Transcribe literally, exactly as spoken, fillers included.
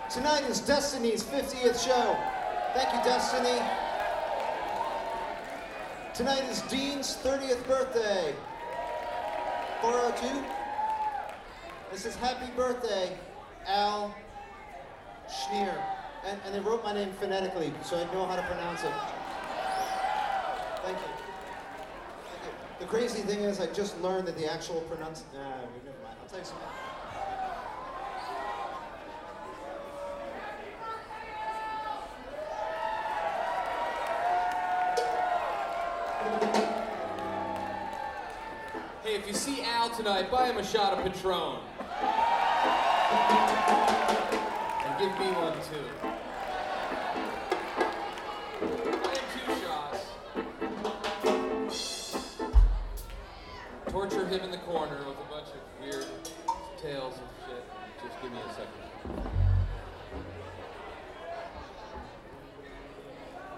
Tonight is Destiny's fiftieth show. Thank you, Destiny. Tonight is Dean's thirtieth birthday. four oh two. This is happy birthday, Al Schneer. And, and they wrote my name phonetically, so I know how to pronounce it. Thank you. Thank you. The crazy thing is, I just learned that the actual pronounce. Nah, never mind. I'll tell you something. Hey, if you see Al tonight, buy him a shot of Patron. And give me one too. Buy him two shots. Torture him in the corner with a bunch of weird tales of shit. Just give me a second.